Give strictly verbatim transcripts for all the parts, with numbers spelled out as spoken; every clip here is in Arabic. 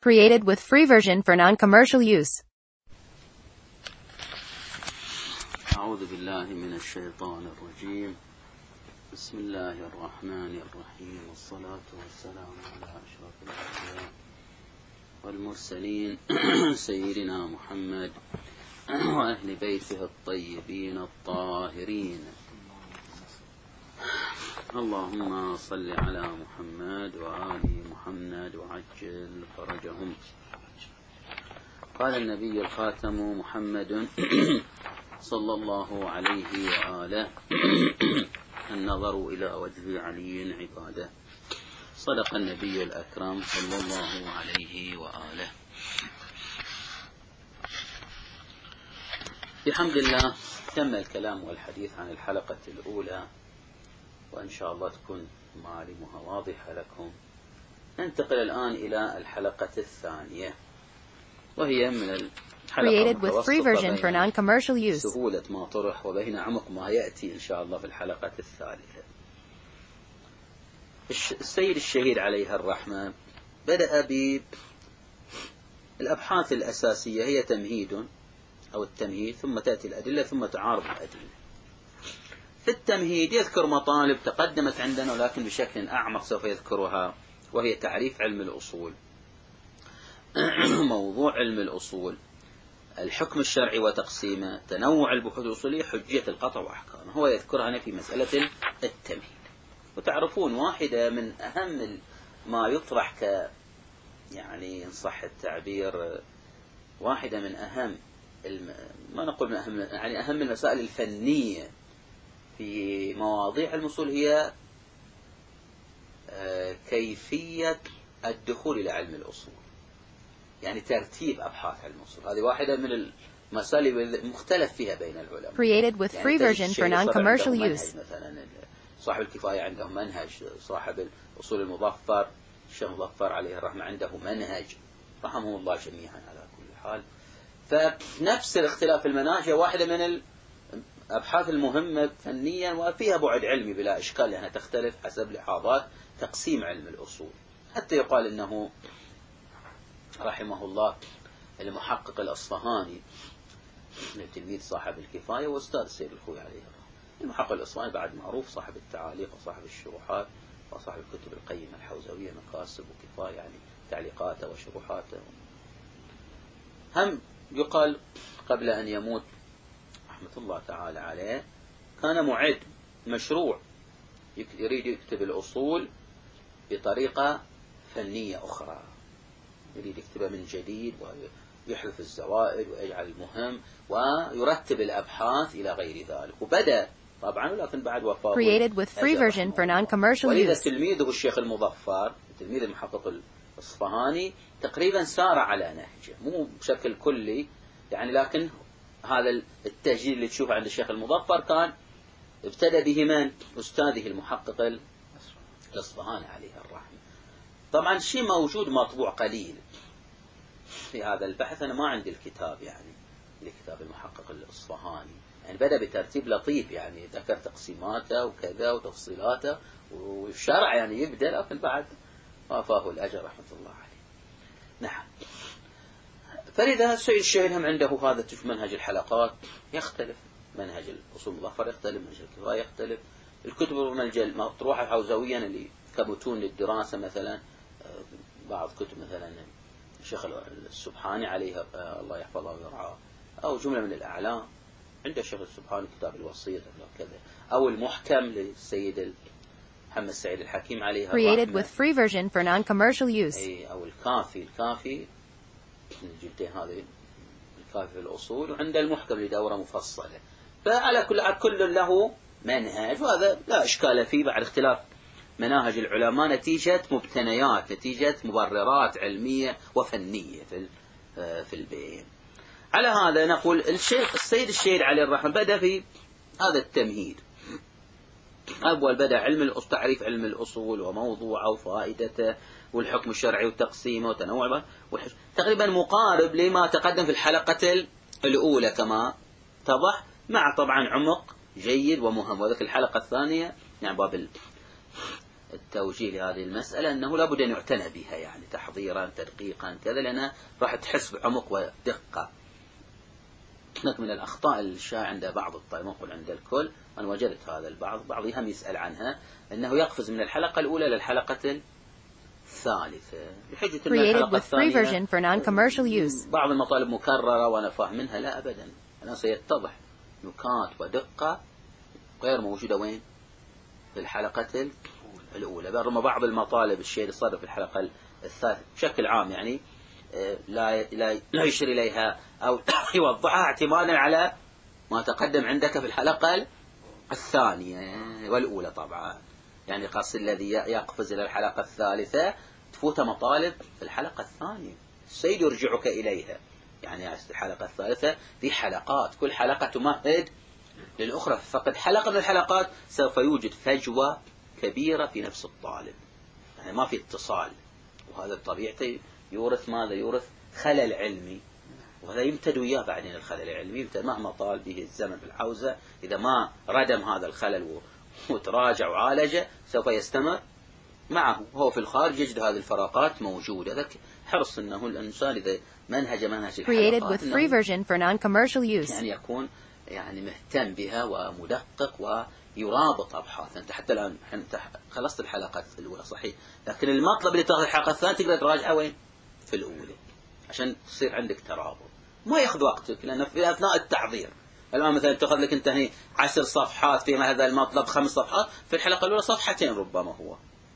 Created with free version for non-commercial use. أعوذ بالله من الشيطان الرجيم. بسم الله الرحمن الرحيم، والصلاة والسلام على أشرف الأنبياء والمرسلين سيدنا محمد وأهل بيته الطيبين الطاهرين. اللهم صل على محمد وآل محمد وعجل فرجهم. قال النبي الخاتم محمد صلى الله عليه وآله: النظر إلى وجه علي عبادة. صدق النبي الأكرم صلى الله عليه وآله. بحمد الله تم الكلام والحديث عن الحلقة الأولى، وإن شاء الله تكون معالمها واضحة لكم. ننتقل الآن إلى الحلقة الثانية، وهي من الحلقة المتوسطة سهولة ما طرح وبين عمق ما يأتي إن شاء الله في الحلقة الثالثة. السيد الشهيد عليه الرحمة بدأ بالأبحاث الأساسية، هي تمهيد أو التمهيد، ثم تأتي الأدلة، ثم تعارض الأدلة. في التمهيد يذكر مطالب تقدمت عندنا ولكن بشكل أعمق سوف يذكرها، وهي تعريف علم الأصول، موضوع علم الأصول، الحكم الشرعي وتقسيمه، تنوع البحوث الأصولية، حجية القطع وأحكامه. هو يذكرها هنا في مسألة التمهيد. وتعرفون واحدة من أهم ما يطرح ك يعني إن صح التعبير واحدة من أهم الم... ما نقول من أهم يعني أهم المسائل الفنية في مواضيع الأصول هي كيفية الدخول إلى علم الأصول، يعني ترتيب أبحاث علم الأصول. هذه واحدة من المسائل المختلف فيها بين العلماء. Created with free version for non-commercial use. مثلا صاحب الكفاية عنده منهج، صاحب الأصول المظفر الشيخ مظفر عليه الرحمة عنده منهج، رحمه الله جميعا على كل حال. فنفس الاختلاف في المناهج واحدة من الأبحاث المهمة فنيا وفيها بعد علمي بلا إشكال، لأنها تختلف حسب لحاظات تقسيم علم الأصول. حتى يقال إنه رحمه الله المحقق الأصفهاني تلميذ صاحب الكفاية وأستاذ سيد الخوي عليه الرحمة. المحقق الأصفهاني بعد معروف صاحب التعاليق وصاحب الشروحات وصاحب الكتب القيمة الحوزوية، مقاسب وكفاية، يعني تعليقاته وشروحاته. هم يقال قبل أن يموت رحمة الله تعالى عليه كان معد مشروع يريد يكتب الأصول بطريقة فنية أخرى، يريد يكتبها من جديد ويحذف الزوائد ويجعل المهم ويرتب الأبحاث إلى غير ذلك. وبدأ طبعا ولكن بعد وفاته. Created with free version for non-commercial ولذا use. تلميذه الشيخ المظفر تلميذ المحقق الأصفهاني تقريبا سار على نهجه، مو بشكل كلي يعني، لكن هذا التسجيل اللي تشوفه عند الشيخ المظفر كان ابتدى به من أستاذه المحقق الأصفهاني عليه الرحمة. طبعا شيء موجود مطبوع قليل في هذا البحث، أنا ما عندي الكتاب يعني لكتاب المحقق الأصفهاني، يعني بدأ بترتيب لطيف، يعني ذكر تقسيماته وكذا وتفصيلاته والشرع يعني يبدأ، لكن بعد وافاه الأجر رحمة الله عليه. نعم. فلذا السيد الشهيد هم عنده هذا تشوف منهج الحلقات يختلف، منهج الأصول المظفر يختلف، منهج الكفاية يختلف، الكتب المطروحة حوزويا اللي كمتون للدراسة مثلا بعض كتب مثلا الشيخ السبحاني عليه الله يحفظه ويرعاه، أو جملة من الأعلام عند الشيخ السبحاني كتاب الوسيط كذا، أو المحكم للسيد محمد السعيد الحكيم عليه Created with free version for non-commercial use. أو الكافي الكافي الجلدين هذه الكافي في الأصول، وعند المحكم لدورة مفصلة. فعلى كل كل له منهج، وهذا لا إشكال فيه بعد اختلاف مناهج العلماء نتيجة مبتنيات، نتيجة مبررات علمية وفنية في في البين. على هذا نقول الشيخ السيد الشهيد عليه الرحمة بدأ في هذا التمهيد. أول بدأ علم الأصول، تعريف علم الأصول وموضوعه وفائدته والحكم الشرعي وتقسيمه وتنوعه، تقريبا مقارب لما تقدم في الحلقة الأولى كما اتضح، مع طبعا عمق جيد ومهم. وذلك الحلقة الثانية يعني باب التوجيه لهذه المسألة أنه لابد أن يعتنى بها، يعني تحضيرا تدقيقا كذا، لأنها راح تحس بعمق ودقة. هناك من الأخطاء الشائعة عند بعض الطلبة، نقول عند الكل، أنا وجدت هذا البعض، بعضهم يسأل عنها، أنه يقفز من الحلقة الأولى للحلقة الثالثة بحجة أن الحلقة الثانية بعض المطالب مكررة وأنا فاهم منها. لا أبدا، أنا سيتضح نكات ودقة غير موجودة وين؟ في الحلقة الأولى. رغم بعض المطالب الشيء اللي صار في الحلقة الثالثة بشكل عام يعني لا لا لا يشير إليها أو يوضحها اعتمادا على ما تقدم عندك في الحلقة الثانية والأولى. طبعا يعني قص الذي يقفز إلى الحلقة الثالثة تفوت مطالب في الحلقة الثانية، السيد يرجعك إليها. يعني الحلقة الثالثة دي حلقات، كل حلقة تمهد للأخرى، فقد حلقة من الحلقات سوف يوجد فجوة كبيرة في نفس الطالب، يعني ما في اتصال، وهذا بطبيعته يورث ماذا؟ يورث خلل علمي، وهذا يمتد وياه بعدين الخلل العلمي، يمتد مهما طال به الزمن في الحوزة، إذا ما ردم هذا الخلل وتراجع وعالجه سوف يستمر معه، وهو في الخارج يجد هذه الفراغات موجودة. ذلك حرص أنه الإنسان إذا منهج منهج الحلقات يعني يكون يعني مهتم بها ومدقق ويرابط أبحاث. أنت حتى الآن أنت خلصت الحلقة الأولى صحيح، لكن المطلب اللي تاخذ الحلقة الثانية تقدر تراجعه وين؟ في الأولى، عشان تصير عندك ترابط، ما يأخذ وقتك، لأنه في أثناء التحضير الآن مثلا تأخذ لك أنت هني عشر صفحات في هذا المطلب، خمس صفحات في الحلقة الأولى، صفحتين ربما هو،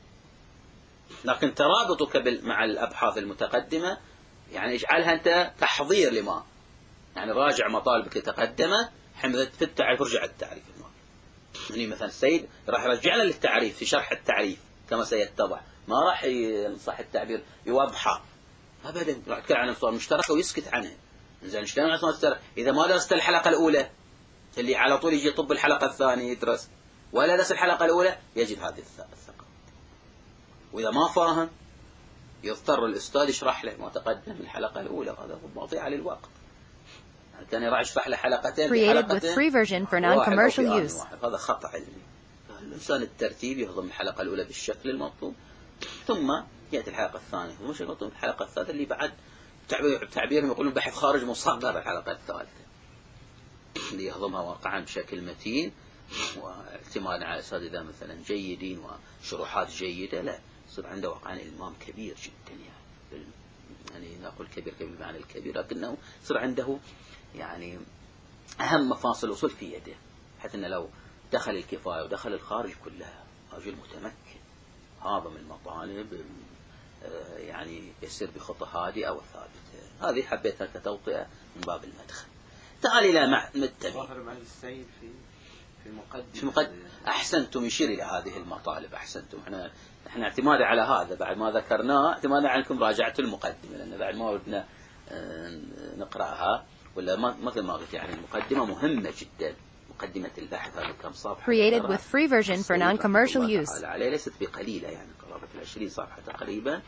لكن ترابطك مع الأبحاث المتقدمة يعني اجعلها أنت تحضير لما، يعني راجع مطالبك المتقدمة، حمد في التعريف ارجع التعريف المال. يعني مثلا السيد راح يرجعنا للتعريف في شرح التعريف كما سيتضح، ما راح يصح التعبير يوضحه أبدا، راح يتكلم عن الصور المشتركة ويسكت عنها. إنزين ايش كلام عن الصور المشتركة؟ إذا ما درست الحلقة الأولى اللي على طول يجي يطب الحلقة الثانية يدرس، ولا درس الحلقة الأولى يجد هذه الثقة، وإذا ما فاهم يضطر الأستاذ يشرح له ما تقدم من الحلقة الأولى، هذا مضيعة للوقت. يعني كان يراعي يشرح له حلقتين بحلقتين هذا خطأ علمي. الإنسان الترتيب يهضم الحلقة الأولى بالشكل المطلوب، ثم يأتي الحلقة الثانية ومش المطلوب الحلقة الثالثة اللي بعد تعبيرهم يقولون بحث خارج مصغر الحلقة الثالثة اللي يهضمها واقعا بشكل متين واعتماد على أساتذة مثلا جيدين وشروحات جيدة، لا يصير عنده واقعا إلمام كبير جدا، يعني يعني نقول كبير كبير بمعنى الكبير، لكنه يصير عنده يعني أهم مفاصل الأصول في يده، حيث أنه لو دخل الكفاية ودخل الخارج كلها رجل متمكن هاضم المطالب، يعني يسير بخطة هادئة وثابتة. هذه حبيتها كتوطئة من باب المدخل. تعال إلى متبي ظاهر مع السيد في في مقدمة في مقدمة أحسنتم يشير إلى هذه المطالب، أحسنتم. احنا احنا اعتماد على هذا بعد ما ذكرناه، اعتماد عنكم راجعة المقدمة، لأن بعد ما ردنا نقرأها ولا مثل ما قلت، يعني المقدمة مهمة جدا، مقدمة البحث هذا كم صفحة created with free version for non-commercial use عليه ليست بقليلة، يعني قرابة العشرين صفحة تقريبا،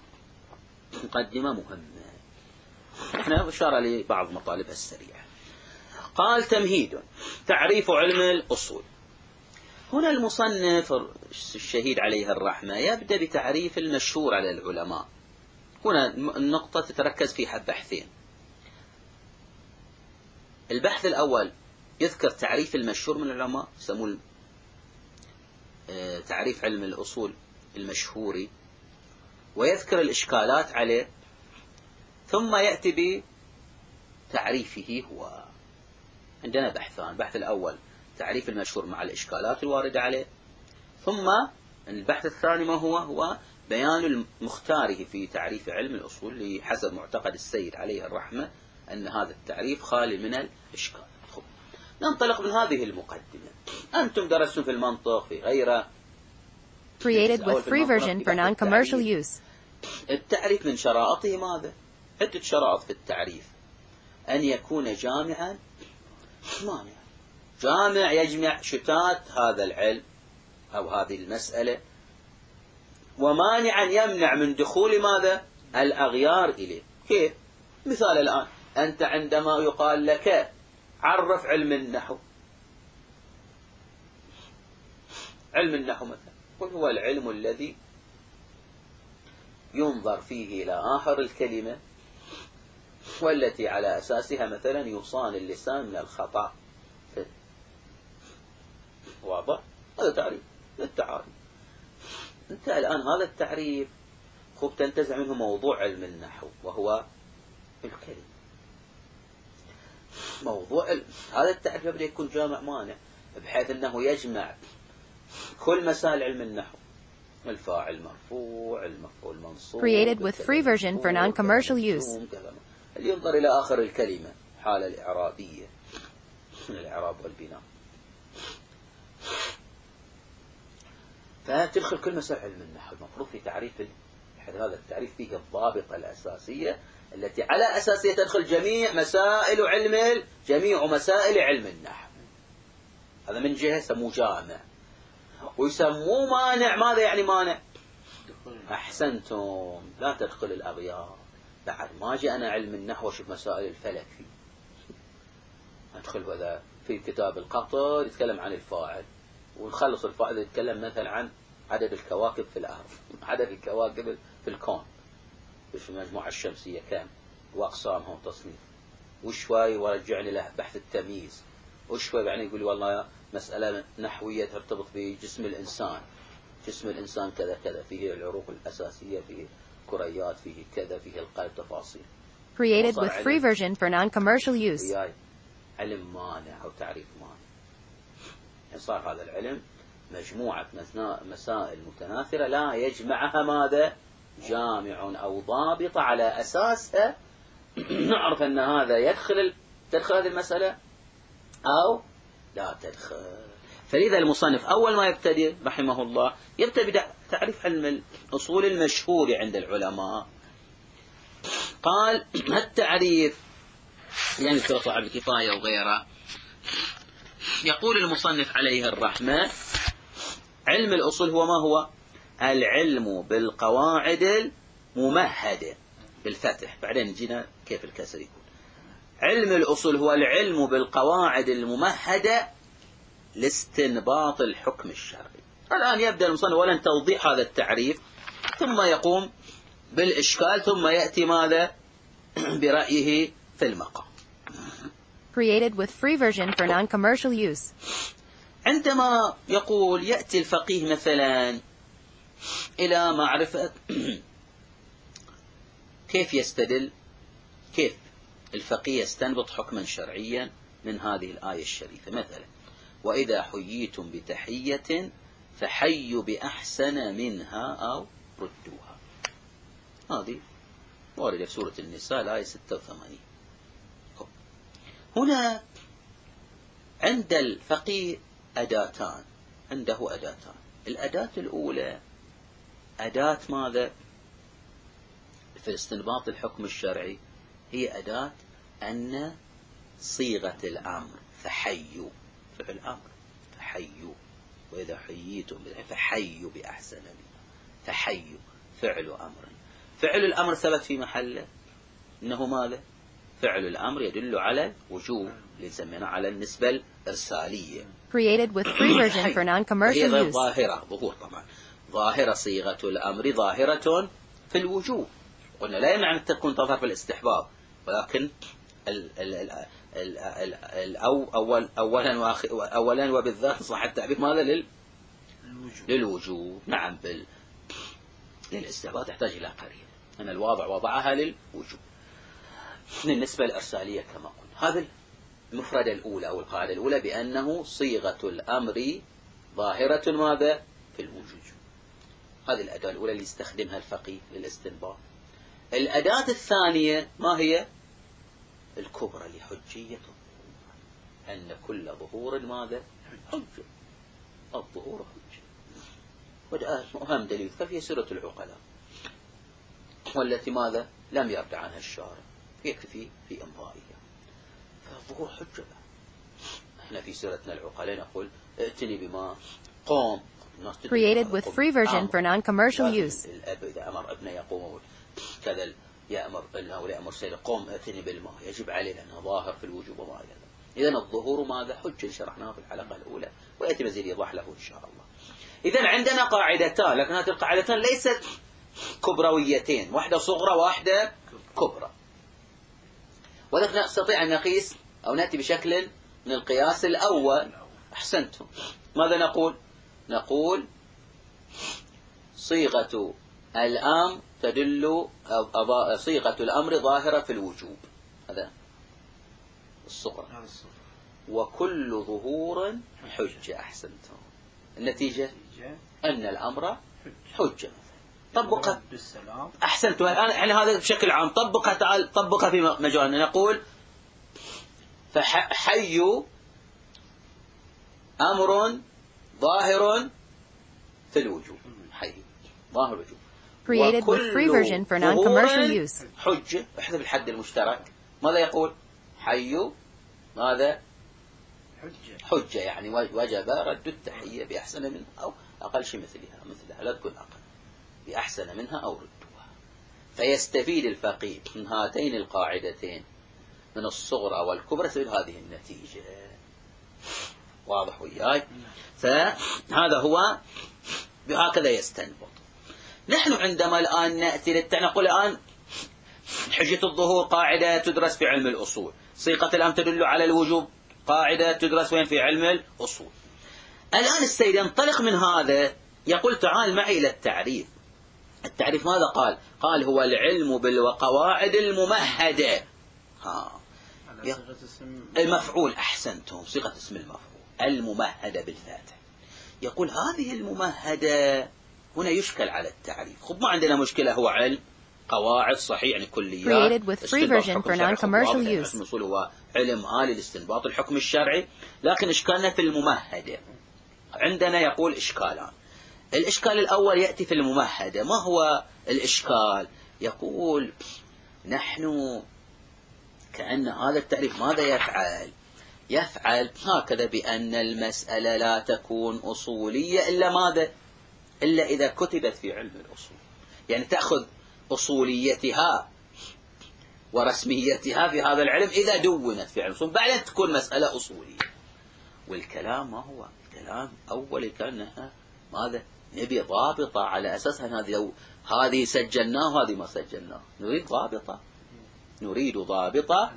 مقدمة مهمة. احنا أشار لبعض مطالبها السريعة. قال تمهيد تعريف علم الأصول. هنا المصنف الشهيد عليه الرحمة يبدأ بتعريف المشهور على العلماء. هنا النقطة تتركز فيها بحثين. البحث الأول يذكر تعريف المشهور من العلماء، يسموه تعريف علم الأصول المشهوري، ويذكر الإشكالات عليه، ثم يأتي بتعريفه هو. عندنا بحثان، البحث الأول تعريف المشهور مع الإشكالات الواردة عليه، ثم البحث الثاني ما هو هو بيان المختاره في تعريف علم الأصول حسب معتقد السيد عليه الرحمة أن هذا التعريف خالي من الإشكال. ننطلق من هذه المقدمة. أنتم درستم في المنطق في غيره created with free version for non-commercial use. التعريف من شرائطه ماذا؟ عدة شرائط في التعريف: أن يكون جامعا، مانع جامع يجمع شتات هذا العلم أو هذه المسألة، ومانعا يمنع من دخول ماذا؟ الأغيار إليه. كيف؟ مثال الآن أنت عندما يقال لك عرف علم النحو، علم النحو مثلا قل هو العلم الذي ينظر فيه إلى آخر الكلمة، والتي على أساسها مثلا يصان اللسان من الخطأ. واضح؟ هذا تعريف للتعاريف. أنت الآن هذا التعريف خب تنتزع منه موضوع علم النحو، وهو الكلمة. موضوع ال... هذا التعريف يبدأ يكون جامع مانع، بحيث أنه يجمع كل مسائل علم النحو: الفاعل مرفوع، المفعول منصوب. Created with free version for non-commercial use. اللي ينظر إلى آخر الكلمة، حالة الإعرابية من الإعراب والبناء. فتدخل كل مسائل علم النحو. المفروض في تعريف هذا التعريف فيه الضابطة الأساسية التي على أساسها تدخل جميع مسائل علم جميع مسائل علم النحو. هذا من جهة سموه جامع، ويسموه مانع. ماذا يعني مانع؟ أحسنتم، لا تدخل الأغيار. بعد ما جاء أنا علم النحو وشوف مسائل الفلك فيه، أدخل هذا في كتاب القطر يتكلم عن الفاعل، ونخلص الفاعل يتكلم مثلا عن عدد الكواكب في الأرض، عدد الكواكب في الكون، في المجموعة الشمسية كام، وأقسامها وتصنيف، وشوي ورجعني له بحث التمييز، وشوي يعني يقول والله مسألة نحوية ترتبط بجسم الإنسان، جسم الإنسان كذا كذا، فيه العروق الأساسية، فيه كريات، فيه كذا، فيه القلب، تفاصيل. Created with free version for non-commercial use. علم مانع أو تعريف مانع. صار هذا العلم مجموعة مسائل متناثرة لا يجمعها ماذا؟ جامع أو ضابط على أساسها نعرف أن هذا يدخل تدخل هذه المسألة أو لا تدخل. فلذا المصنف أول ما يبتدئ رحمه الله يبتدئ بتعريف علم الأصول المشهور عند العلماء. قال التعريف يعني في صاحب الكفاية وغيره. يقول المصنف عليه الرحمة: علم الأصول هو ما هو؟ العلم بالقواعد الممهدة بالفتح، بعدين جينا كيف الكسر يكون. علم الأصول هو العلم بالقواعد الممهدة لاستنباط الحكم الشرعي. الآن يبدأ المصنف أولا توضيح هذا التعريف، ثم يقوم بالإشكال، ثم يأتي ماذا؟ برأيه في المقام. Created with free version for non-commercial use. عندما يقول يأتي الفقيه مثلا إلى معرفة كيف يستدل، كيف الفقيه يستنبط حكما شرعيا من هذه الآية الشريفة، مثلا: وإذا حييتم بتحية فحيوا بأحسن منها أو ردوها. هذه واردة في سورة النساء الآية ستة وثمانين. هنا عند الفقيه أداتان، عنده أداتان. الأداة الأولى أداة ماذا؟ في استنباط الحكم الشرعي هي أداة أن صيغة الأمر فحيوا، فعل أمر فحيوا، وإذا حييتم فحيوا بأحسن منها، فحيوا فعل أمر. فعل الأمر ثبت في محله إنه ماذا؟ فعل الأمر يدل على وجوب، لنسمينا على النسبة الإرسالية. Created with free version for non-commercial هي use. ظاهرة، ظهور طبعا، ظاهرة صيغة الأمر ظاهرة في الوجوب. قلنا لا يمنع أن تكون تظهر في الاستحباب، ولكن ال ال ال ال ال ال أو أول أولا وآخر أولا وبالذات صح التعبير ماذا؟ لل للوجوب. نعم، بال للاستحباب تحتاج إلى قرينة، أن الواضع وضعها للوجوب بالنسبة الإرسالية كما قلنا. هذا المفردة الأولى أو القاعدة الأولى بأنه صيغة الأمر ظاهرة ماذا؟ في الوجوب. هذه الأداة الأولى اللي يستخدمها الفقيه للاستنباط. الأداة الثانية ما هي؟ الكبرى لحجية الظهور، أن كل ظهور ماذا؟ حجة. الظهور حجة. وأهم دليل ففي سورة العقلاء، والتي ماذا؟ لم يرد عنها الشارع، يكفي في إمضائها، فالظهور حجة. احنا في سورتنا العقلاء نقول ائتني بما قوم. Created with free version for non-commercial use. الأب إذا أمر ابنه يقوم كذا، يأمر ابنه ولا يأمر سيده قوم ائتني بالماء، يجب عليه أنه ظاهر في الوجوب وما إلى ذلك. إذن الظهور ماذا؟ حجة، شرحناه في الحلقة الأولى، ويأتي مزيد يوضح له إن شاء الله. إذن عندنا قاعدتان، لكن هذه القاعدتان ليست كبرويتين، واحدة صغرى واحدة كبرى. وذلك نستطيع أن نقيس أو نأتي بشكل من القياس الأول. أحسنتم. ماذا نقول؟ نقول صيغة الأمر تدل أو صيغة الأمر ظاهرة في الوجوب، هذا الصغرى، وكل ظهور حجة. أحسنتم. النتيجة أن الأمر حجة. طبق. أحسنتم. الآن يعني هذا بشكل عام. طبق تعال طبق في مجالنا. نقول فحي أمر ظاهر في الوجوب. حي ظاهر الوجوب. Created with free version for non-commercial use. حجة. احذف الحد المشترك. ماذا يقول؟ حي ماذا؟ حجة. حجة يعني وجب رد التحية بأحسن منها أو أقل شيء مثلها مثلها لا تكون أقل، بأحسن منها أو ردوها. فيستفيد الفقيه من هاتين القاعدتين من الصغرى والكبرى سبيل هذه النتيجة. واضح وياي؟ فهذا هو بهكذا يستنبط. نحن عندما الآن نأتي للتعنى نقول الآن حجة الظهور قاعدة تدرس في علم الأصول، صيغة الأمر تدل على الوجوب قاعدة تدرس وين في علم الأصول. الآن السيد ينطلق من هذا يقول تعال معي إلى التعريف. التعريف ماذا قال؟ قال هو العلم بالقواعد الممهدة. ها المفعول. أحسنتم. صيغة اسم المفعول الممهدة بالفاتح. يقول هذه الممهدة هنا يشكل على التعريف. خب ما عندنا مشكلة، هو علم قواعد صحيح يعني كليات. Created with free version for non-commercial use. الأصول هو علم آلي لاستنباط الحكم الشرعي، لكن إشكالنا في الممهدة. عندنا يقول إشكالان. الإشكال الأول يأتي في الممهدة. ما هو الإشكال؟ يقول نحن كأن هذا التعريف ماذا يفعل؟ يفعل هكذا بأن المسألة لا تكون أصولية إلا ماذا؟ إلا إذا كتبت في علم الأصول. يعني تأخذ أصوليتها ورسميتها في هذا العلم إذا دونت في علم الأصول، بعدين تكون مسألة أصولية. والكلام ما هو الكلام أول الكلام ماذا؟ نبي ضابطة على أساسها. هذه هذه سجلناه وهذه ما سجلناه. نريد ضابطة، نريد ضابطة.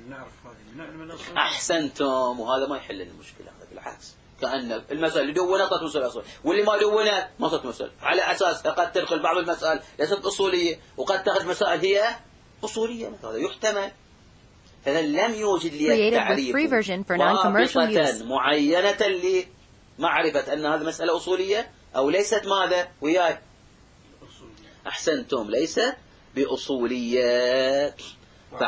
أحسنتم. وهذا ما يحل المشكلة، هذا بالعكس كأن المسألة اللي دونت تمثل أصول واللي ما دونت ما تمثل، على أساس قد تدخل بعض المسائل ليست أصولية وقد تأخذ مسائل هي أصولية. هذا يحتمل. فإذا لم يوجد لي التعريف ضابطة معينة لمعرفة أن هذه مسألة أصولية أو ليست ماذا وياي. أحسنتم. ليست بأصولية. ف...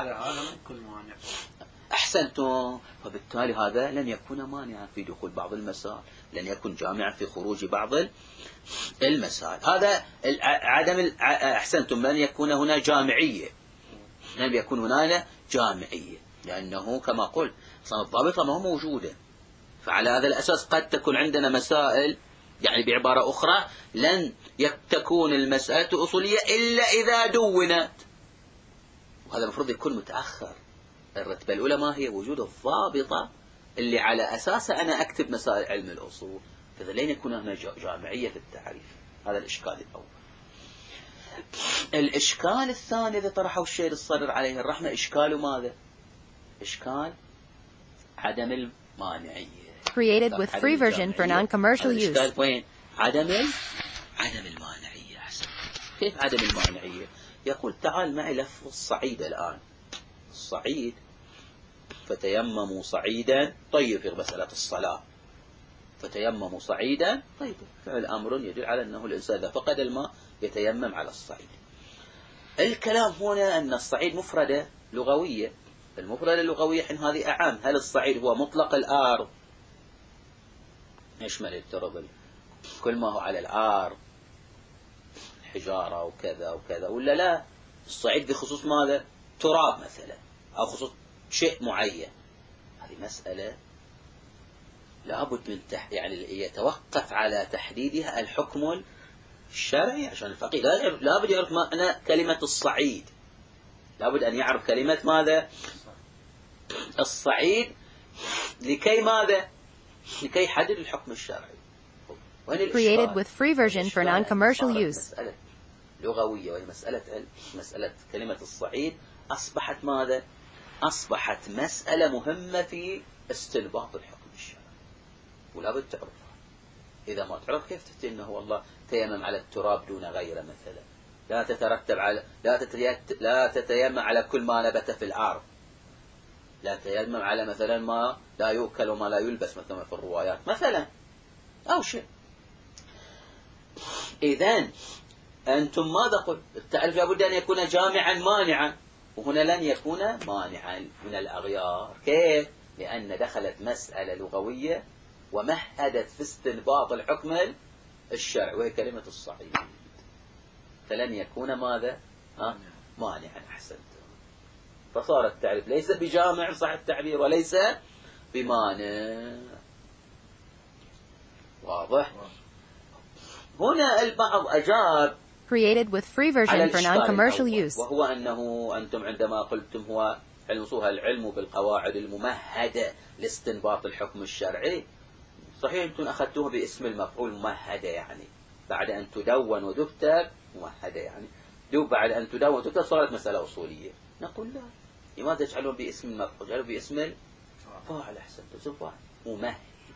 أحسنتم. فبالتالي هذا لن يكون مانعا في دخول بعض المسائل، لن يكون جامعا في خروج بعض المسائل. هذا عدم. أحسنتم. لن يكون هنا جامعية، لن يكون هنا جامعية، لأنه كما قلت الضابطة ما هو موجودة. فعلى هذا الأساس قد تكون عندنا مسائل يعني بعبارة أخرى لن تكون المسألة أصولية إلا إذا دونت، وهذا المفروض يكون متأخر. الرتبة الأولى ما هي؟ وجود الضابطة اللي على أساسها أنا أكتب مسائل علم الأصول. فإذا لن يكون هنا جامعية في التعريف. هذا الإشكال الأول. الإشكال الثاني الذي طرحه الشيخ الصدر عليه الرحمة إشكال ماذا؟ إشكال عدم المانعية. Created with free version for non-commercial use. الإشكال وين؟ عدم عدم المانعية. أحسن. كيف عدم المانعية؟ يقول تعال معي لفظ الصعيد الآن. الصعيد فتيمموا صعيدا طيب في مسألة الصلاة. فتيمموا صعيدا طيب فعل أمر يدل على أنه الإنسان إذا فقد الماء يتيمم على الصعيد. الكلام هنا أن الصعيد مفردة لغوية. المفردة اللغوية حين هذه أعم. هل الصعيد هو مطلق الأرض يشمل التراب كل ما هو على الأرض حجارة وكذا وكذا، ولا لا الصعيد بخصوص ماذا؟ تراب مثلا أو خصوص شيء معين. هذه مسألة لابد من تح... يعني يتوقف على تحديدها الحكم الشرعي. عشان الفقيه لابد يعرف معنى كلمة الصعيد، لابد أن يعرف كلمة ماذا؟ الصعيد. لكي ماذا؟ لكي يحدد الحكم الشرعي. Created with free version for non-commercial use. مسألة لغوية وهي مسألة مسألة كلمة الصعيد أصبحت ماذا؟ أصبحت مسألة مهمة في استنباط الحكم الشرعي، ولا بد تعرفها. إذا ما تعرف كيف تفتي أنه والله تيمم على التراب دون غيره مثلا، لا تترتب على لا تتيت... لا تتيمم على كل ما نبت في الأرض، لا تتيمم على مثلا ما لا يؤكل وما لا يلبس مثلا في الروايات مثلا أو شيء. إذن أنتم ماذا قلت؟ التعريف لابد أن يكون جامعا مانعا، وهنا لن يكون مانعا من الأغيار. كيف؟ لأن دخلت مسألة لغوية ومهدت في استنباط الحكم الشرعي وهي كلمة الصعيد، فلن يكون ماذا؟ ها؟ مانعا. أحسنت. فصار التعريف ليس بجامع صح التعبير وليس بمانع. واضح؟ هنا البعض أجاب Created with free version for non-commercial use. وهو أنه أنتم عندما قلتم هو علموها العلم بالقواعد الممهدة لاستنباط الحكم الشرعي، صحيح أنتم أخذتوها باسم المفعول ممهدة، يعني بعد أن تدون وتكتب ممهدة، يعني دو بعد أن تدون وتكتب صارت مسألة أصولية. نقول لا، لماذا تجعلون باسم المفعول؟ جعلوا باسم الفاعل. أحسن تزفع ممهدة،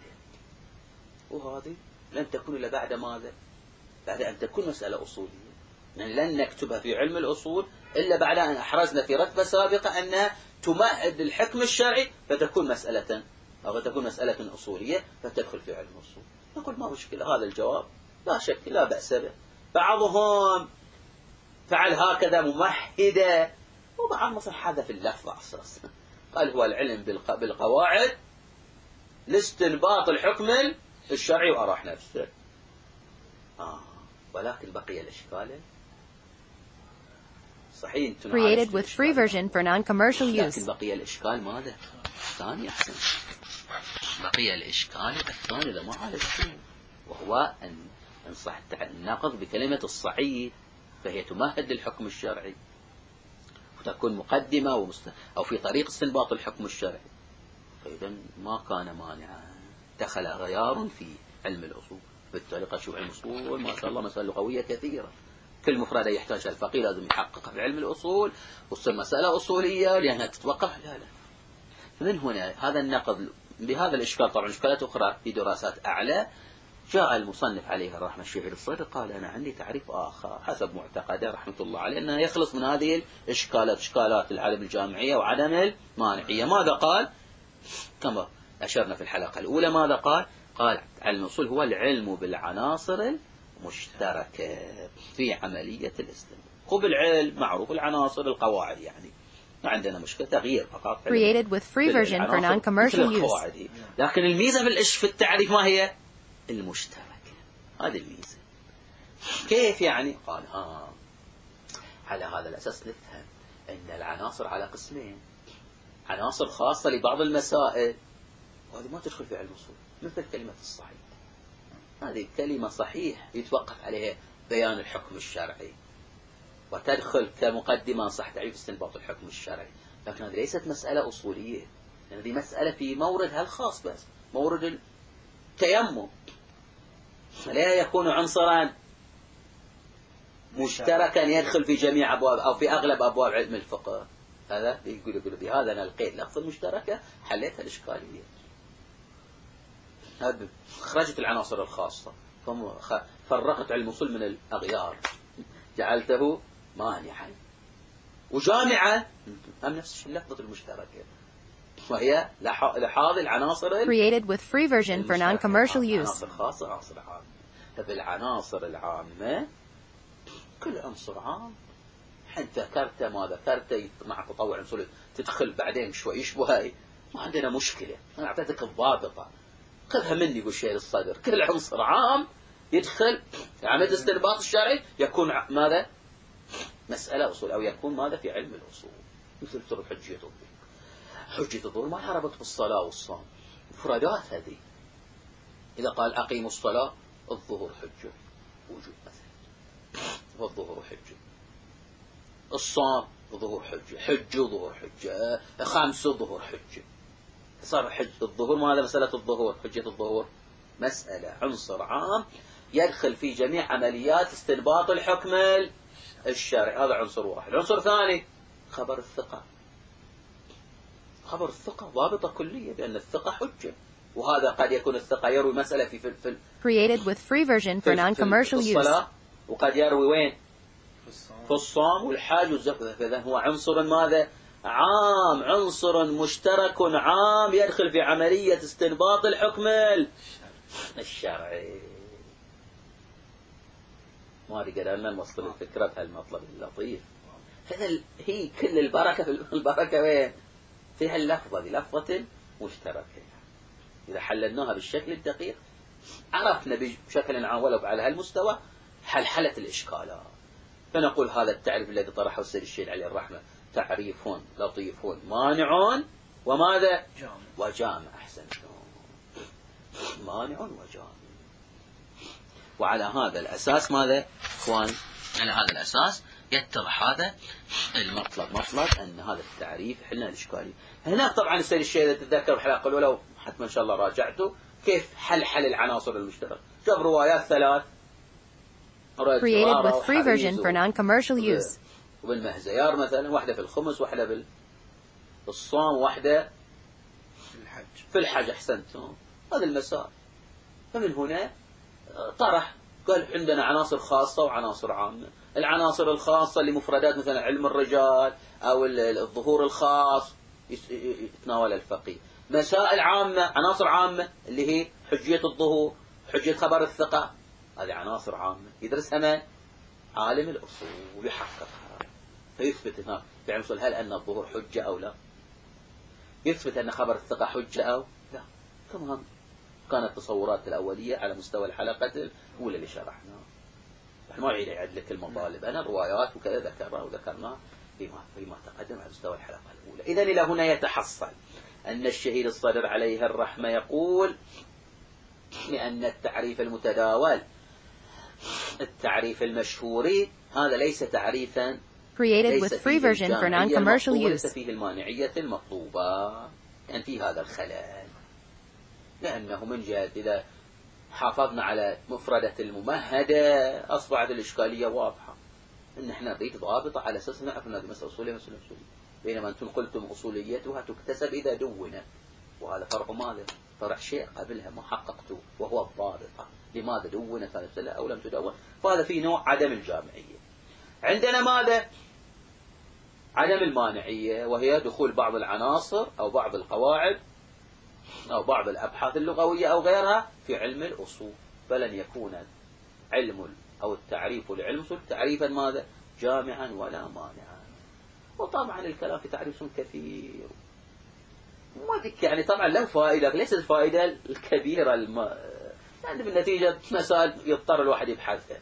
وهذه لن تكون إلا بعد ماذا؟ بعد أن تكون مسألة أصولية. يعني لن نكتبها في علم الأصول إلا بعد أن أحرزنا في رتبة سابقة أنها تمهد الحكم الشرعي فتكون مسألة أو تكون مسألة أصولية فتدخل في علم الأصول. نقول ما مشكلة، هذا الجواب لا شك لا بأس به. بعضهم فعل هكذا ممهدة، وبعضهم مثلا حذف اللفظ أساسا، قال هو العلم بالقواعد لاستنباط الحكم الشرعي وأراح نفسه. آه. ولكن بقي الإشكال صحيح. Created with free version for non-commercial use. لكن بقي الإشكال ماذا؟ الثاني. أحسن. بقي الإشكال الثاني إذا ما عرفته، وهو أن صح الناقض بكلمة الصعيد، فهي تمهد للحكم الشرعي وتكون مقدمة ومست... أو في طريق استنباط الحكم الشرعي، فإذا ما كان مانعا. دخل غيار في علم الأصول. بالطريقة شو علم الأصول ما شاء الله مسائل لغوية كثيرة، كل مفردة يحتاجها الفقيه لازم يحققها في علم الأصول، وتصير مسألة أصولية لأنها تتوقف. لا لا. من هنا هذا النقض بهذا الإشكال. طبعا إشكالات أخرى في دراسات أعلى جاء المصنف عليه الرحمة الشهير الصدر قال أنا عندي تعريف آخر حسب معتقده رحمة الله عليه أنه يخلص من هذه الإشكالات، إشكالات العدم الجامعية وعدم المانعية. ماذا قال؟ كما أشرنا في الحلقة الأولى ماذا قال؟ قال علم الأصول هو العلم بالعناصر المشتركة في عملية الاستنباط. قبل العلم معروف العناصر القواعد، يعني ما عندنا مشكلة تغيير فقط. Created with free version for non-commercial use. لكن الميزة بالإش في التعريف ما هي؟ المشتركة. هذه الميزة. كيف يعني؟ قال ها على هذا الأساس نفهم أن العناصر على قسمين، عناصر خاصة لبعض المسائل وهذه ما تدخل في علم الأصول، مثل كلمة الصحيح. هذه كلمة صحيح يتوقف عليها بيان الحكم الشرعي وتدخل كمقدمة صح تعريف استنباط الحكم الشرعي، لكن هذه ليست مسألة أصولية، يعني هذه مسألة في موردها الخاص بس، مورد التيمم، لا يكون عنصرا مشتركا يدخل في جميع أبواب أو في أغلب أبواب علم الفقه. هذا يقول يقول بهذا أنا لقيت لفظ المشتركة حليتها الإشكالية. هذا خرجت العناصر الخاصة، فرقت علم الأصول من الأغيار، جعلته مانعا وجامعا أم نفس الشيء لفظة المشتركة، وهي لحاظ العناصر created with free version for non-commercial use. عناصر خاصة عناصر عامة. فبالعناصر العامة كل عنصر عام حتى ذكرت ما ذكرت مع تطور عنصر تدخل بعدين شوي يشبه هاي، ما عندنا مشكلة. أنا أعطيتك الضابطة خذها مني بالشيء الصدر. كل عنصر عام يدخل في عملية الاستنباط الشرعي يكون ماذا؟ مسألة أصول، أو يكون ماذا في علم الأصول، مثل ترى حجية الظهور. حجية الظهور ما حربت بالصلاة والصوم، مفردات هذه. إذا قال أقيموا الصلاة الظهور حجة وجوب مثلا، والظهور حجة. الصوم ظهور حجة، حج وظهور حجة، خمس ظهور حجة. صار حج الظهور، ما هذا مسألة الظهور حجة الظهور مسألة عنصر عام يدخل في جميع عمليات استنباط الحكم الشرعي. هذا عنصر واحد. عنصر ثاني خبر الثقة. خبر الثقة ضابطة كلية بأن الثقة حجة، وهذا قد يكون الثقة يروي مسألة في في في Created with free version for non-commercial use. الصلاة، وقد يروي وين؟ في الصوم والحاج والزكاة. فإذا هو عنصر ماذا؟ عام، عنصر مشترك عام يدخل في عملية استنباط الحكم الشرعي. ما أدري قدرنا نوصل الفكرة بهالمطلب اللطيف. هذا هي كل البركة في البركة وين؟ في هاللفظة دي، لفظة مشتركة. إذا حللناها بالشكل الدقيق عرفنا بشكل عام ولو على هالمستوى حلحلة الإشكالات. فنقول هذا التعريف الذي طرحه السيد الشيخ عليه الرحمة تعريف لطيف مانع وماذا؟ جامع. وجامع. أحسنتم. مانع وجامع. وعلى هذا الأساس ماذا إخوان؟ على هذا الأساس يتضح هذا المطلب، مطلب أن هذا التعريف حلنا الإشكالية. هناك طبعا السيد الشيخ إذا تتذكر الحلقة الأولى حتى إن شاء الله راجعته كيف حل حل العناصر المشتركة. جاب روايات ثلاث. Created with free version for non-commercial use. وبالمهزيار مثلا واحدة في الخمس، واحدة بالصوم، واحدة في الحج. في الحج أحسنتم. هذا المسائل. فمن هنا طرح قال عندنا عناصر خاصة وعناصر عامة. العناصر الخاصة لمفردات مثلا علم الرجال أو الظهور الخاص يتناول الفقيه. مسائل عامة، عناصر عامة اللي هي حجية الظهور، حجية خبر الثقة، هذه عناصر عامة يدرسها من؟ عالم الأصول ويحققها فيثبت هناك يعني هل أن الظهور حجة أو لا، يثبت أن خبر الثقة حجة أو لا. كما كانت التصورات الأولية على مستوى الحلقة الأولى اللي شرحناها. نحن ما نعيد أعد لك المطالب، أنا الروايات وكذا ذكرنا وذكرنا فيما فيما تقدم على مستوى الحلقة الأولى. إذا إلى هنا يتحصل أن الشهيد الصدر عليه الرحمة يقول لأن التعريف المتداول التعريف المشهوري هذا ليس تعريفا Created with free version for non-commercial use. ليس فيه المانعية المطلوبة، يعني في هذا الخلل. لأنه من جهة إذا حافظنا على مفردة الممهدة أصبحت الإشكالية واضحة. إن إحنا نريد ضابطة على أساس نعرف أن هذه مسألة أصولية مسألة أصولية، بينما أنتم قلتم أصوليتها تكتسب إذا دونت، وهذا فرع ماذا؟ فرع شيء قبلها ما حققته وهو الضابطة. لماذا دونت هذه المسألة أو لم تدون؟ فهذا في نوع عدم الجامعية. عندنا ماذا؟ عدم المانعية، وهي دخول بعض العناصر أو بعض القواعد أو بعض الأبحاث اللغوية أو غيرها في علم الأصول، فلن يكون علم أو التعريف لعلم الأصول تعريفا ماذا؟ جامعا ولا مانعا. وطبعا الكلام في تعريف كثير ما ذيك يعني طبعا له فائدة، ليست الفائدة الكبيرة الم... يعني بالنتيجة مسائل يضطر الواحد يبحثها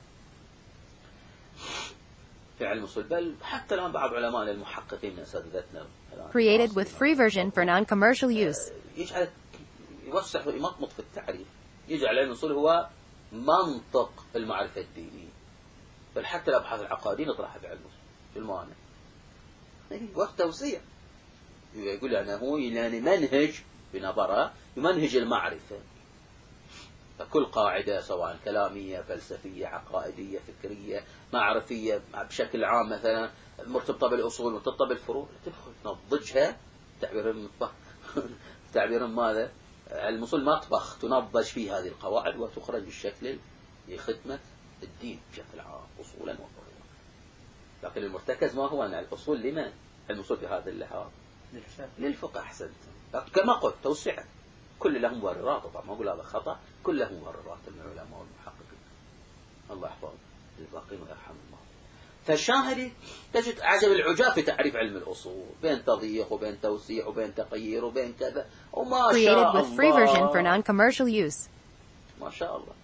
في علم الأصول، بل حتى الآن بعض علماء المحققين من أساتذتنا Created with free version for non-commercial use. يجعل يوسع يمطمط في التعريف، يجعل علم الأصول هو منطق المعرفة الدينية، بل حتى الأبحاث العقادية نطرحها في علم الأصول في المعنى وقت توسيع. يقول أنه هو يعني منهج بنظره يمنهج المعرفة، فكل قاعدة سواء كلامية فلسفية عقائدية فكرية معرفية بشكل عام مثلا مرتبطة بالأصول مرتبطة بالفروع تدخل تنضجها تعبير تعبير ماذا؟ المصول مطبخ تنضج فيه هذه القواعد وتخرج بالشكل لخدمة الدين بشكل عام أصولا وفروعا. لكن المرتكز ما هو أن الأصول لمن؟ المصول في هذا اللحاظ للفقه. أحسنت. كما قلت توسعة كل لهم مبررات، طبعا ما أقول هذا خطأ، كل لهم مبررات من العلماء والمحققين الله يحفظ الباقين ويرحم الله. فالشاهد تجد عجب العجاب في تعريف علم الأصول بين تضييق وبين توسيع وبين تقيير وبين كذا وما شاء الله. Created with free version for non-commercial use. ما شاء الله.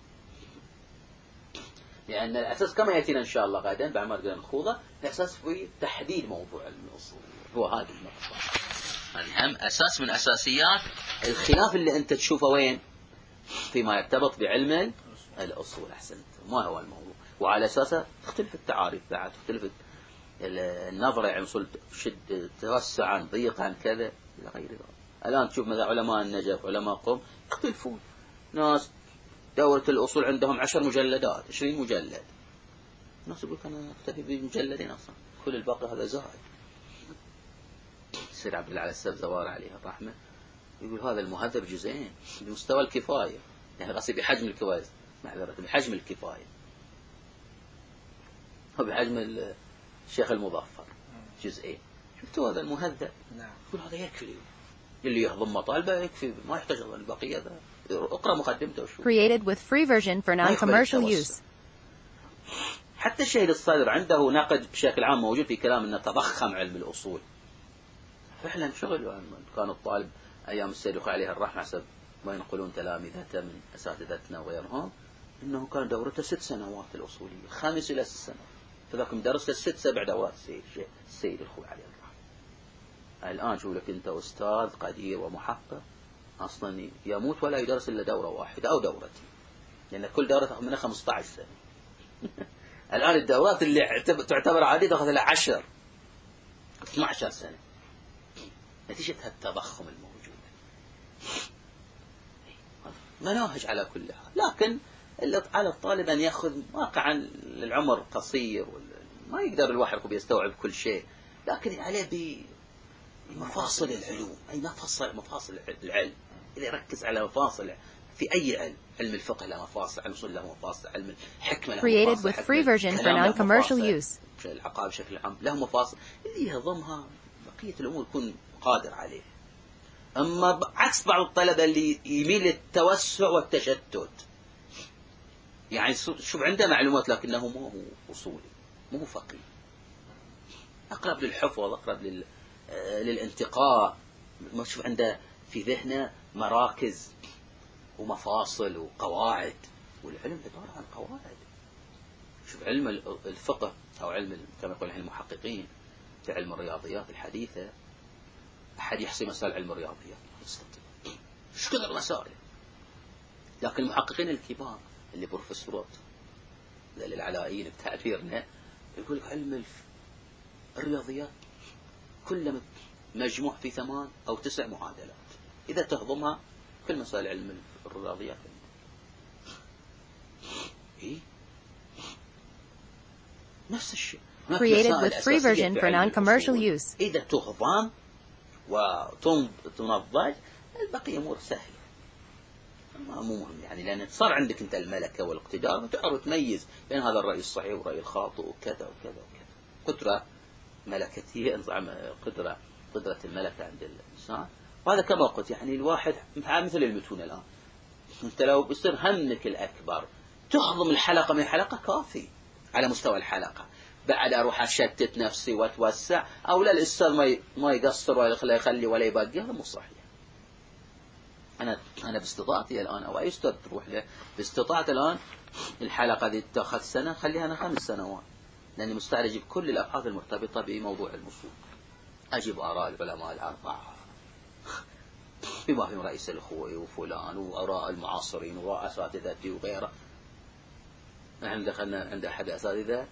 لأن الأساس كما يأتينا إن شاء الله غدا بعد ما نقدر نخوضه الأساس في تحديد موضوع علم الأصول هو هذه النقطة. هذه هم أساس من أساسيات الخلاف اللي أنت تشوفه وين فيما يرتبط بعلم الأصول. أحسنت. ما هو الموضوع وعلى أساسه تختلف التعاريف بعد تختلف النظرة يعني وصل شد توسعا ضيقا كذا إلى غير ذلك. الآن تشوف مثلا علماء النجف علماء قوم يختلفون، ناس دورة الأصول عندهم عشر مجلدات عشرين مجلد. الناس يقول أنا أكتفي بمجلدين أصلا، كل الباقي هذا زائد. السيد عبد الله على السبزوار عليه الرحمة يقول هذا المهذب جزئين بمستوى الكفاية، يعني قصدي بحجم الكفاية، معذرة بحجم الكفاية، هو بحجم الشيخ المظفر جزئين. شفتوا هذا المهذب؟ نعم. يقول هذا يكفي، اللي يهضم مطالبه يكفي، ما يحتاج البقية. هذا اقرأ مقدمته وشوف. Created with free version for non-commercial use. حتى الشهيد الصدر عنده نقد بشكل عام موجود في كلام أنه تضخم علم الأصول. فعلا شغل كان الطالب أيام السيد الخوئي عليه الرحمة حسب ما ينقلون تلامذته من أساتذتنا وغيرهم، أنه كان دورته ست سنوات الأصولية، خامس إلى ست سنوات، فذاك مدرس الست سبع دورات السيد السيد الخوئي عليه الرحمة. الآن شو لك أنت أستاذ قدير ومحقق أصلا يموت ولا يدرس إلا دورة واحدة أو دورتين، لأن كل دورة تأخذ منها خمسة عشر سنة. الآن الدورات اللي تعتبر عادية تأخذ لها عشر اثنتي عشرة سنة نتيجة التضخم الموجود. مناهج على كل حال، لكن على الطالب أن يأخذ واقعا العمر قصير، ما يقدر الواحد بيستوعب كل شيء، لكن عليه بمفاصل العلوم، أي مفاصل مفاصل العلم. إذا يركز على مفاصل في أي علم، علم الفقه له مفاصل، علم الأصول له مفاصل، علم الحكمة له Created مفاصل، with free version for non-commercial use. العقائد بشكل عام له مفاصل، اللي يهضمها بقية الأمور يكون قادر عليه. أما عكس بعض الطلبة اللي يميل للتوسع والتشتت، يعني شوف عنده معلومات لكنه ما هو أصولي، ما هو فقيه، أقرب للحفظ، أقرب لل... للانتقاء. ما تشوف عنده في ذهنه مراكز ومفاصل وقواعد، والعلم عبارة عن قواعد. شوف علم الفقه أو علم كما يقول المحققين في علم الرياضيات الحديثة، أحد يحصي مسائل علم الرياضيات يستطيع مش كثر مسائل، لكن المحققين الكبار اللي بروفيسورات زي العلائيين بتعبيرنا يقول لك علم الرياضيات كله مجموع في ثمان أو تسع معادلات، إذا تهضمها كل مسائل علم الرياضيات. إيه؟ نفس الشيء. Created with free version for non-commercial use. إذا تهضم وتنضج البقية أمور سهلة، ما مو مهم يعني، لأن صار عندك أنت الملكة والاقتدار وتعرف تميز بين هذا الرأي الصحيح والرأي الخاطئ وكذا وكذا وكذا. قدرة ملكتية، قدرة قدرة الملكة عند الإنسان. وهذا كما قلت يعني الواحد مثل المتون الآن، أنت لو بيصير همك الأكبر تهضم الحلقة من الحلقة كافي على مستوى الحلقة، بعد أروح أشتت نفسي وأتوسع، أو لا الأستاذ ما ما يقصر ولا يخلي ولا يبقى، هذا مو صحيح. أنا أنا باستطاعتي الآن أو أي أستاذ تروح له باستطاعتي الآن الحلقة دي تأخذ سنة خليها أنا خمس سنوات، لأني مستعد أجيب كل الأبحاث المرتبطة بموضوع الأصول، أجيب آراء العلماء الأربعة بما فيهم رئيس الخوئي وفلان وآراء المعاصرين وآراء أساتذتي وغيره. نحن دخلنا عند أحد أساتذة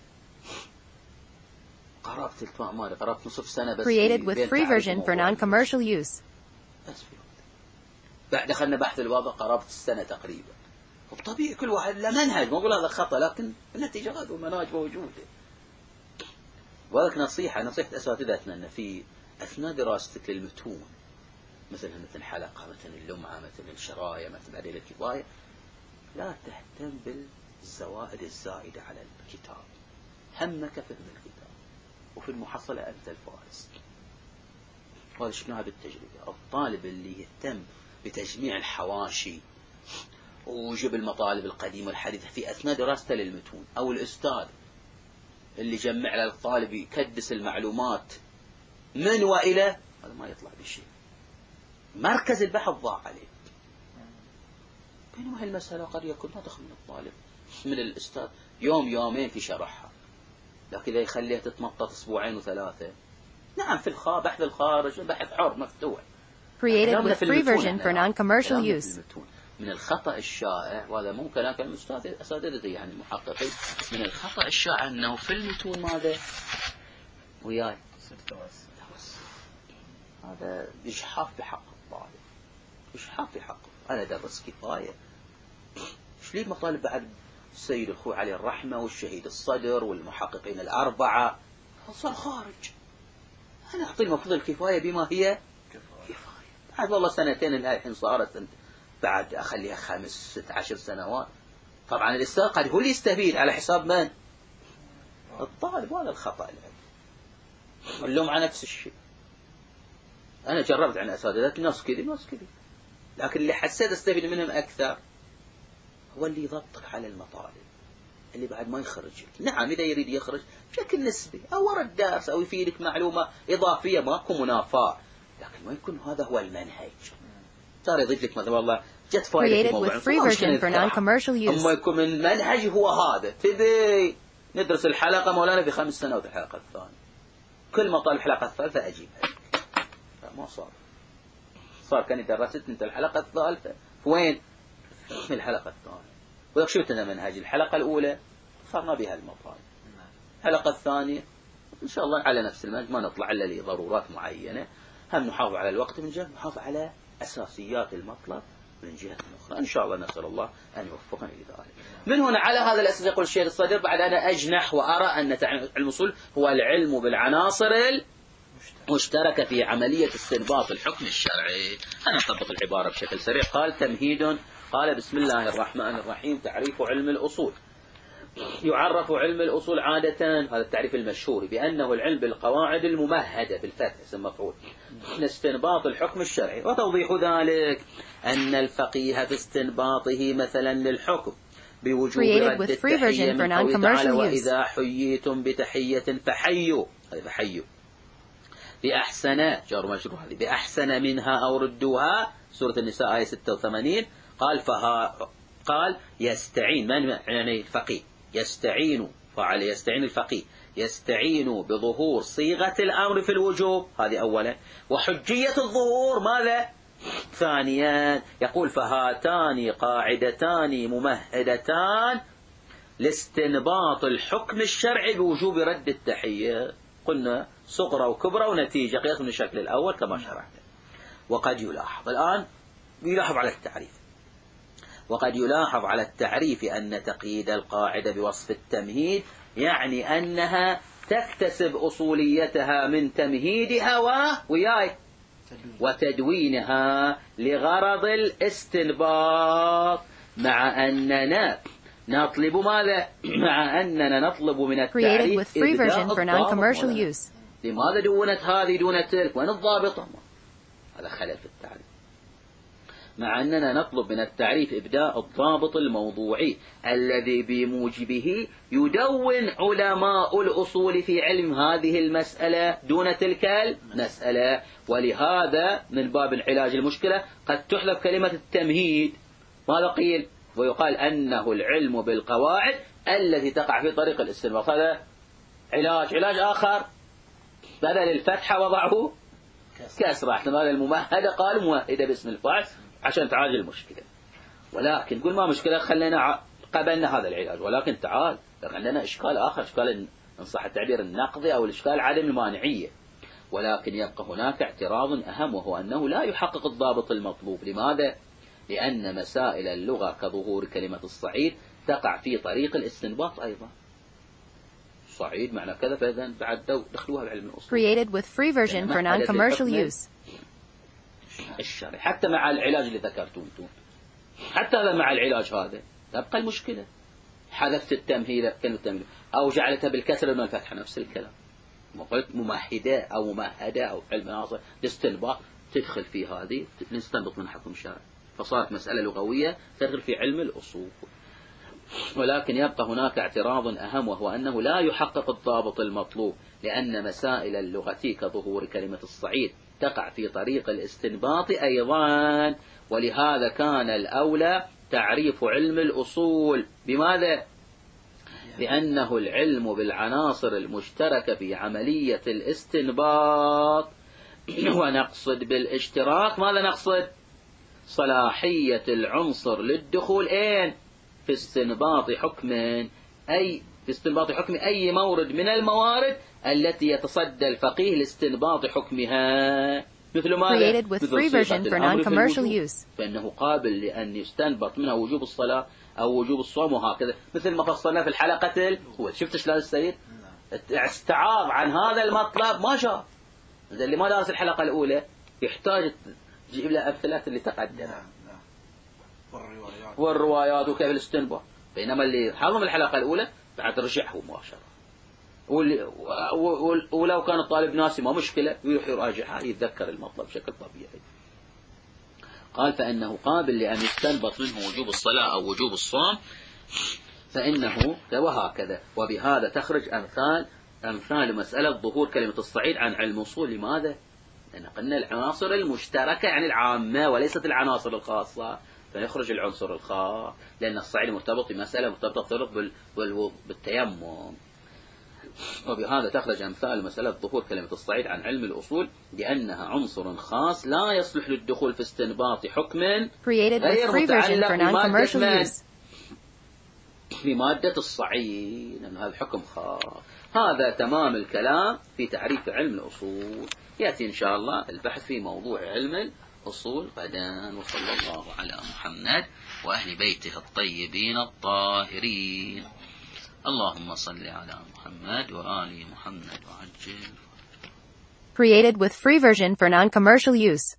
قرأت التواماري، قرأت نصف سنة بس. Created with free version for non-commercial use. بس بعد دخلنا بحث الوضع قرابة السنة تقريبا. وبطبيعي كل واحد له منهج، ما أقول هذا خطأ، لكن النتيجة هذه مناهج موجودة. وذلك نصيحة نصيحة أساتذتنا أن في أثناء دراستك للمتون مثل مثل حلقة، مثل اللمعة، مثل الشراية، مثل عديل الكفاية، لا تهتم بالزوائد الزائدة على الكتاب، همك فهم الكتاب، وفي المحصلة أنت الفائز. وهذا شفناها بالتجربة. الطالب اللي يهتم بتجميع الحواشي وجب المطالب القديمة والحديثة في أثناء دراسته للمتون، أو الأستاذ اللي جمع للطالب يكدس المعلومات من وإلى، هذا ما يطلع بشيء، مركز البحث ضاع عليه. بينما هالمسألة قد يكون ما تخمن الطالب من الأستاذ يوم يومين في شرحها، لكن إذا يخليها تتمطط أسبوعين وثلاثة، نعم في الخارج بحث الخارج بحث حر مفتوح. Created with free version for non-commercial use. من الخطأ الشائع، وهذا مو كلام كلام الأستاذ أساتذتي يعني المحققين، من الخطأ الشائع أنه في المتون ماذا وياي هذا إجحاف بحق الطالب، إجحاف بحقه. أنا درس كفاية ايش ليه مطالب بعد السيد الخوي عليه الرحمة والشهيد الصدر والمحققين الأربعة؟ صار خارج. أنا أعطي المفروض الكفاية بما هي كفاية. بعد والله سنتين الحين صارت، بعد أخليها خمس ست عشر سنوات. طبعا الأستاذ قد هو اللي يستفيد على حساب من؟ الطالب. وهذا الخطأ الآن. اللوم على نفس الشيء. أنا جربت عن أساتذتي ناس كذي ناس كذي، لكن اللي حسيت استفيد منهم أكثر هو اللي يضبطك على المطالب، اللي بعد ما يخرج. نعم إذا يريد يخرج بشكل نسبي أو ورا الدرس أو يفيدك معلومة إضافية، ماكو منافاة، لكن ما يكون هذا هو المنهج. صار يضيف لك مثلا والله جت فائدة في موضوع أما يكون من منهج هو هذا. تبي ندرس الحلقة مولانا في خمس سنوات الحلقة الثانية، كل ما طال الحلقة الثالثة أجيبها. ما صار. صار كان درست انت الحلقة الثالثة وين؟ في الحلقة الثانية. ويخشوت أن منهج الحلقة الأولى صارنا بها المطالب. الحلقة الثانية إن شاء الله على نفس المنهج، ما نطلع إلا لضرورات معينة. هم نحافظ على الوقت من جهة، نحافظ على أساسيات المطلب من جهة أخرى. إن شاء الله نسأل الله أن يوفقنا لذلك. من هنا على هذا الأساس يقول الشيخ الصدر بعد أنا أجنح وأرى أن علم الأصول هو العلم بالعناصر مشتركة في عملية استنباط الحكم الشرعي. أنا أطبق العبارة بشكل سريع. قال تمهيد. قال بسم الله الرحمن الرحيم. تعريف علم الأصول. يعرف علم الأصول عادة، هذا التعريف المشهور، بأنه العلم بالقواعد الممهدة بالفتح اسم مفعول من استنباط الحكم الشرعي. وتوضيح ذلك أن الفقيه في استنباطه مثلا للحكم بوجوب رد التحية من قوله تعالى وإذا حييتم بتحية فحيوا، هذا فحيوا بأحسن جار مجرور، هذه بأحسن منها أو ردوها، سورة النساء آية ستة وثمانين. قال فها قال يستعين من يعني الفقيه يستعين فعل يستعين الفقيه يستعين بظهور صيغة الأمر في الوجوب، هذه أولا. وحجية الظهور ماذا؟ ثانيا. يقول فهاتان قاعدتان ممهدتان لاستنباط الحكم الشرعي بوجوب رد التحية. قلنا صغرى وكبرى ونتيجة قياس من الشكل الأول كما شرحنا. وقد يلاحظ الآن يلاحظ على التعريف وقد يلاحظ على التعريف أن تقييد القاعدة بوصف التمهيد يعني أنها تكتسب أصوليتها من تمهيدها وياي وتدوينها لغرض الاستنباط، مع أننا نطلب ماذا؟ مع أننا نطلب من التعريف إبداء الضابط. لماذا دونت هذه دون تلك؟ وين الضابط؟ هذا خلل في التعريف. مع أننا نطلب من التعريف إبداء الضابط الموضوعي الذي بموجبه يدون علماء الأصول في علم هذه المسألة دون تلك المسألة. ولهذا من باب علاج المشكلة قد تحذف كلمة التمهيد. ماذا قيل؟ ويقال أنه العلم بالقواعد التي تقع في طريق الاستنباط. هذا علاج. علاج آخر بدل الفتحة وضعه كسرة. احنا هذا الممهدة قال ممهدة باسم الفاعل عشان تعالج المشكلة. ولكن قل ما مشكلة خلينا قبلنا هذا العلاج، ولكن تعال عندنا إشكال آخر، إشكال إن صح التعبير النقضي أو الإشكال عدم المانعية. ولكن يبقى هناك اعتراض أهم، وهو أنه لا يحقق الضابط المطلوب. لماذا؟ لأن مسائل اللغة كظهور كلمة الصعيد تقع في طريق الاستنباط أيضا. صعيد معنى كذا، فإذا بعد دخلوها بعلم الأصول. Created with free version for non-commercial use. الشرعي حتى مع العلاج اللي ذكرتوه انتم، حتى هذا مع العلاج هذا تبقى المشكلة. حذفت التمهيد كلمة التمهيد أو جعلتها بالكسر من الفتحة، نفس الكلام. قلت ممهدة أو ممهدة أو علم ناصر الاستنباط تدخل في هذه نستنبط من حكم شرعي، فصارت مسألة لغوية تدخل في علم الأصول. ولكن يبقى هناك اعتراض أهم، وهو أنه لا يحقق الضابط المطلوب، لأن مسائل اللغة كظهور كلمة الصعيد تقع في طريق الاستنباط أيضا. ولهذا كان الأولى تعريف علم الأصول بماذا؟ بأنه العلم بالعناصر المشتركة في عملية الاستنباط. ونقصد بالاشتراك ماذا نقصد؟ صلاحية العنصر للدخول إين؟ في استنباط حكم أي في استنباط حكم أي مورد من الموارد التي يتصدى الفقيه لاستنباط حكمها. مثل ما created with free version for non-commercial use. فإنه قابل لأن يستنبط منها وجوب الصلاة أو وجوب الصوم وهكذا، مثل ما فصلنا في الحلقة الأولى. شفت شلون السيد استعاض عن هذا المطلب ما شاف. اللي ما درس الحلقة الأولى يحتاج تجيب له أمثلة اللي تقدم. نعم نعم. والروايات والروايات وكيف الاستنباط. بينما اللي حضر الحلقة الأولى بعد رجعه مباشرة. ولو كان الطالب ناسي ما مشكلة، ويروح يراجعها يتذكر المطلب بشكل طبيعي. قال فإنه قابل لأن يستنبط منه وجوب الصلاة أو وجوب الصوم، فإنه وهكذا. وبهذا تخرج أمثال أمثال مسألة ظهور كلمة الصعيد عن علم أصول. لماذا؟ لأن قلنا العناصر المشتركة عن العامة وليست العناصر الخاصة، فيخرج العنصر الخاص، لأن الصعيد مرتبط بمسألة مرتبطة بالتيمم. وبهذا تخرج أمثال مسألة ظهور كلمة الصعيد عن علم الأصول، لأنها عنصر خاص لا يصلح للدخول في استنباط حكم غير متعلق بمادة الصعيد، لأن هذا الحكم خاص. هذا تمام الكلام في تعريف علم الأصول. يأتي إن شاء الله البحث في موضوع علم الأصول غدا. وصلى الله على محمد وأهل بيته الطيبين الطاهرين. اللهم صل على محمد وآل محمد وعجل. Created with free version for non-commercial use.